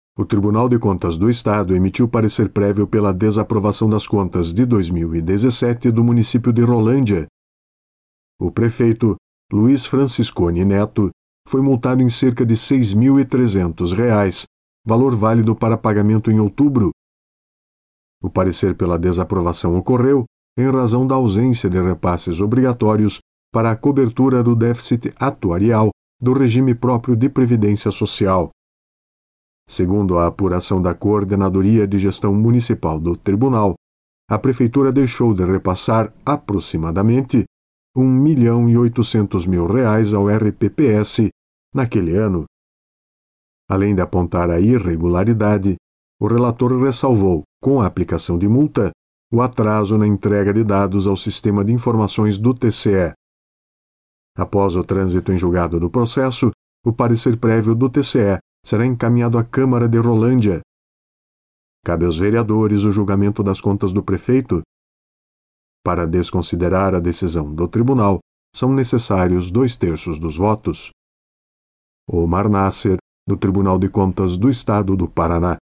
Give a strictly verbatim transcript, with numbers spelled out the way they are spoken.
O Tribunal de Contas do Estado emitiu parecer prévio pela desaprovação das contas de dois mil e dezessete do município de Rolândia. O prefeito, Luiz Franciscone Neto, foi multado em cerca de seis mil e trezentos reais, valor válido para pagamento em outubro. O parecer pela desaprovação ocorreu em razão da ausência de repasses obrigatórios para a cobertura do déficit atuarial do regime próprio de previdência social. Segundo a apuração da Coordenadoria de Gestão Municipal do Tribunal, a Prefeitura deixou de repassar aproximadamente um milhão e oitocentos mil reais ao R P P S naquele ano. Além de apontar a irregularidade, o relator ressalvou, com a aplicação de multa, o atraso na entrega de dados ao Sistema de Informações do T C E. Após o trânsito em julgado do processo, o parecer prévio do T C E será encaminhado à Câmara de Rolândia. Cabe aos vereadores o julgamento das contas do prefeito. Para desconsiderar a decisão do tribunal, são necessários dois terços dos votos. Omar Nasser, do Tribunal de Contas do Estado do Paraná.